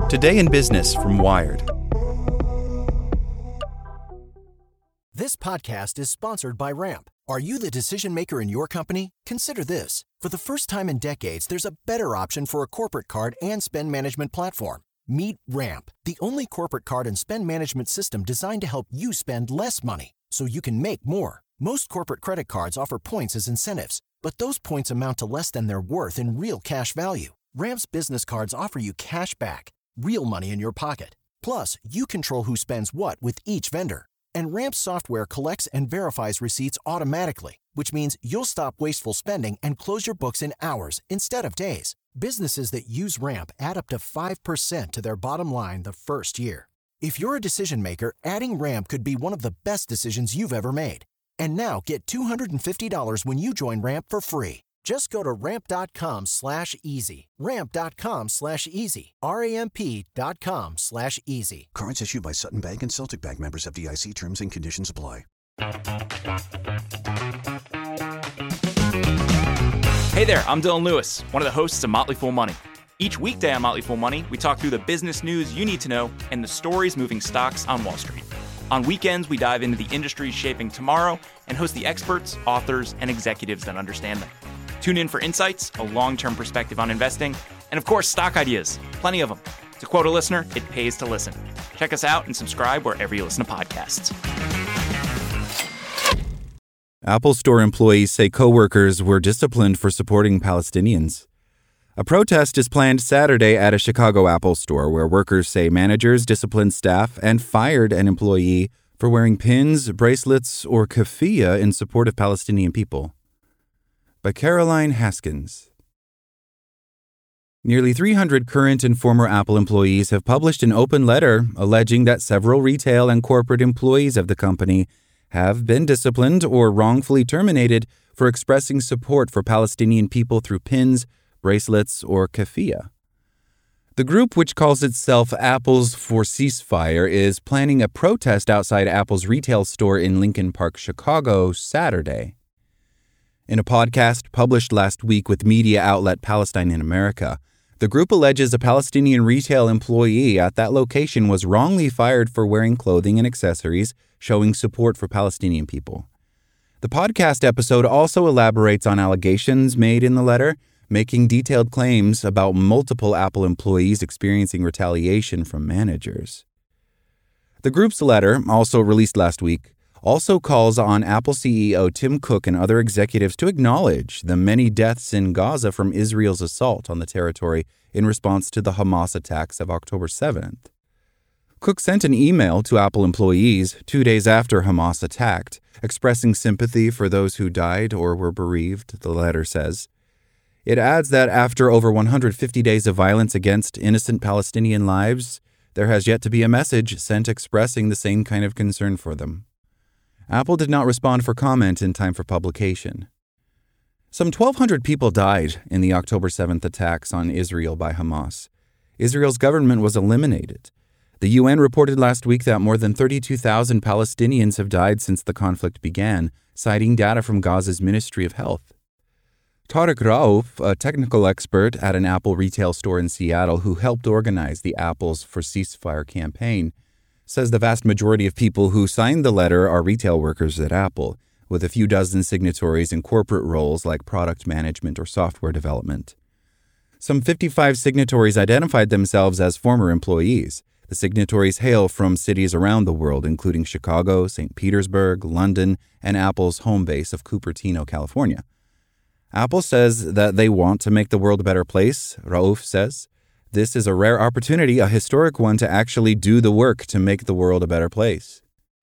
Today in Business from Wired. This podcast is sponsored by Ramp. Are you the decision maker in your company? Consider this. For the first time in decades, there's a better option for a corporate card and spend management platform. Meet Ramp, the only corporate card and spend management system designed to help you spend less money so you can make more. Most corporate credit cards offer points as incentives, but those points amount to less than their worth in real cash value. Ramp's business cards offer you cash back, real money in your pocket. Plus, you control who spends what with each vendor. And Ramp's software collects and verifies receipts automatically, which means you'll stop wasteful spending and close your books in hours instead of days. Businesses that use Ramp add up to 5% to their bottom line the first year. If you're a decision maker, adding Ramp could be one of the best decisions you've ever made. And now get $250 when you join Ramp for free. Just go to ramp.com/easy. Ramp.com/easy. RAMP.com/easy. Cards issued by Sutton Bank and Celtic Bank, members FDIC. Terms and conditions apply. Hey there, I'm Dylan Lewis, one of the hosts of Motley Fool Money. Each weekday on Motley Fool Money, we talk through the business news you need to know and the stories moving stocks on Wall Street. On weekends, we dive into the industries shaping tomorrow and host the experts, authors, and executives that understand them. Tune in for insights, a long-term perspective on investing, and of course, stock ideas. Plenty of them. To quote a listener, it pays to listen. Check us out and subscribe wherever you listen to podcasts. Apple Store employees say coworkers were disciplined for supporting Palestinians. A protest is planned Saturday at a Chicago Apple Store where workers say managers disciplined staff and fired an employee for wearing pins, bracelets, or keffiyeh in support of Palestinian people. By Caroline Haskins. Nearly 300 current and former Apple employees have published an open letter alleging that several retail and corporate employees of the company have been disciplined or wrongfully terminated for expressing support for Palestinian people through pins, bracelets, or keffiyeh. The group, which calls itself Apples for Ceasefire, is planning a protest outside Apple's retail store in Lincoln Park, Chicago, Saturday. In a podcast published last week with media outlet Palestine in America, the group alleges a Palestinian retail employee at that location was wrongly fired for wearing clothing and accessories showing support for Palestinian people. The podcast episode also elaborates on allegations made in the letter, making detailed claims about multiple Apple employees experiencing retaliation from managers. The group's letter, also released last week, also calls on Apple CEO Tim Cook and other executives to acknowledge the many deaths in Gaza from Israel's assault on the territory in response to the Hamas attacks of October 7th. Cook sent an email to Apple employees 2 days after Hamas attacked, expressing sympathy for those who died or were bereaved, the letter says. It adds that after over 150 days of violence against innocent Palestinian lives, there has yet to be a message sent expressing the same kind of concern for them. Apple did not respond for comment in time for publication. Some 1,200 people died in the October 7th attacks on Israel by Hamas. Israel's government was eliminated. The UN reported last week that more than 32,000 Palestinians have died since the conflict began, citing data from Gaza's Ministry of Health. Tariq Rauf, a technical expert at an Apple retail store in Seattle who helped organize the Apples for Ceasefire campaign, says the vast majority of people who signed the letter are retail workers at Apple, with a few dozen signatories in corporate roles like product management or software development. Some 55 signatories identified themselves as former employees. The signatories hail from cities around the world, including Chicago, St. Petersburg, London, and Apple's home base of Cupertino, California. Apple says that they want to make the world a better place, Rauf says. This is a rare opportunity, a historic one, to actually do the work to make the world a better place.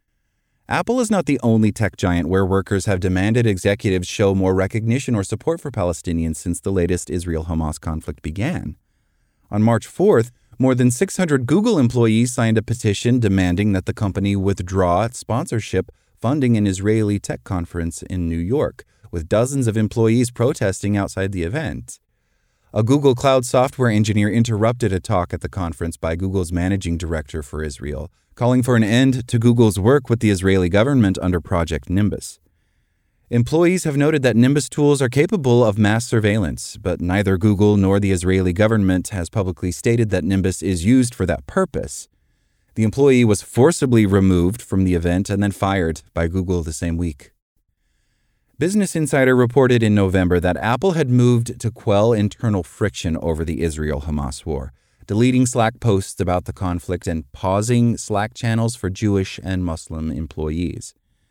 Apple is not the only tech giant where workers have demanded executives show more recognition or support for Palestinians since the latest Israel-Hamas conflict began. On March 4th, more than 600 Google employees signed a petition demanding that the company withdraw its sponsorship funding an Israeli tech conference in New York, with dozens of employees protesting outside the event. A Google Cloud software engineer interrupted a talk at the conference by Google's managing director for Israel, calling for an end to Google's work with the Israeli government under Project Nimbus. Employees have noted that Nimbus tools are capable of mass surveillance, but neither Google nor the Israeli government has publicly stated that Nimbus is used for that purpose. The employee was forcibly removed from the event and then fired by Google the same week. Business Insider reported in November that Apple had moved to quell internal friction over the Israel-Hamas war, deleting Slack posts about the conflict and pausing Slack channels for Jewish and Muslim employees.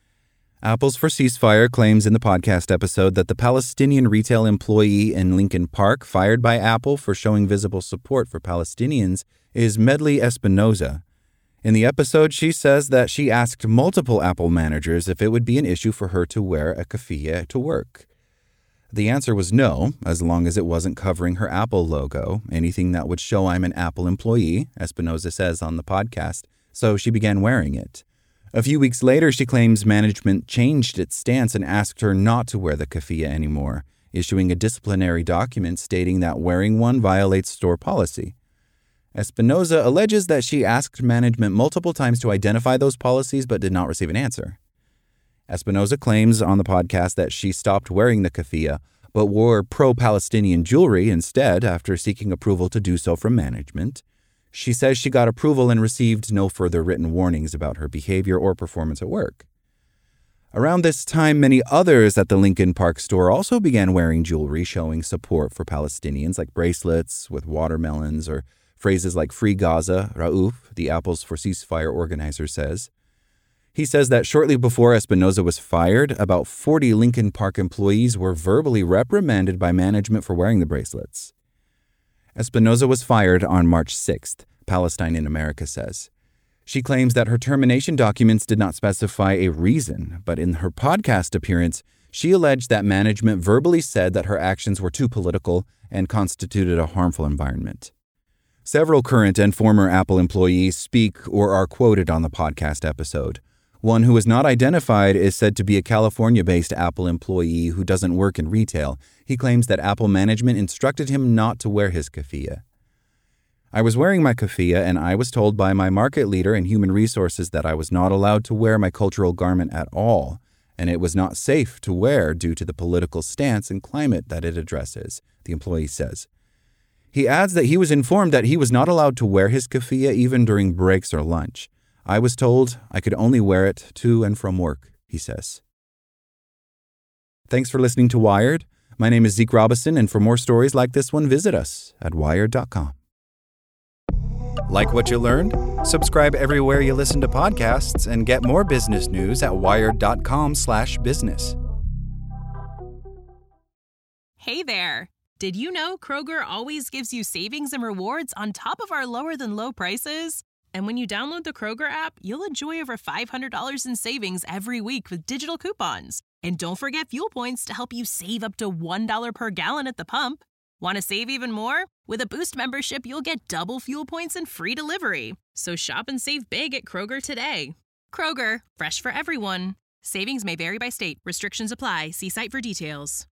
Apple's For Ceasefire claims in the podcast episode that the Palestinian retail employee in Lincoln Park fired by Apple for showing visible support for Palestinians is Medley Espinoza. In the episode, she says that she asked multiple Apple managers if it would be an issue for her to wear a keffiyeh to work. The answer was no, as long as it wasn't covering her Apple logo, anything that would show I'm an Apple employee, Espinoza says on the podcast, so she began wearing it. A few weeks later, she claims management changed its stance and asked her not to wear the keffiyeh anymore, issuing a disciplinary document stating that wearing one violates store policy. Espinoza alleges that she asked management multiple times to identify those policies but did not receive an answer. Espinoza claims on the podcast that she stopped wearing the keffiyeh but wore pro-Palestinian jewelry instead after seeking approval to do so from management. She says she got approval and received no further written warnings about her behavior or performance at work. Around this time, many others at the Lincoln Park store also began wearing jewelry showing support for Palestinians, like bracelets with watermelons or phrases like Free Gaza, Rauf, the Apple's For Ceasefire organizer, says. He says that shortly before Espinoza was fired, about 40 Lincoln Park employees were verbally reprimanded by management for wearing the bracelets. Espinoza was fired on March 6th, Palestine in America says. She claims that her termination documents did not specify a reason, but in her podcast appearance, she alleged that management verbally said that her actions were too political and constituted a harmful environment. Several current and former Apple employees speak or are quoted on the podcast episode. One who is not identified is said to be a California-based Apple employee who doesn't work in retail. He claims that Apple management instructed him not to wear his keffiyeh. I was wearing my keffiyeh and I was told by my market leader in human resources that I was not allowed to wear my cultural garment at all, and it was not safe to wear due to the political stance and climate that it addresses, the employee says. He adds that he was informed that he was not allowed to wear his keffiyeh even during breaks or lunch. I was told I could only wear it to and from work, he says. Thanks for listening to Wired. My name is Zeke Robison, and for more stories like this one, visit us at wired.com. Like what you learned? Subscribe everywhere you listen to podcasts and get more business news at wired.com/business. Hey there. Did you know Kroger always gives you savings and rewards on top of our lower than low prices? And when you download the Kroger app, you'll enjoy over $500 in savings every week with digital coupons. And don't forget fuel points to help you save up to $1 per gallon at the pump. Want to save even more? With a Boost membership, you'll get double fuel points and free delivery. So shop and save big at Kroger today. Kroger, fresh for everyone. Savings may vary by state. Restrictions apply. See site for details.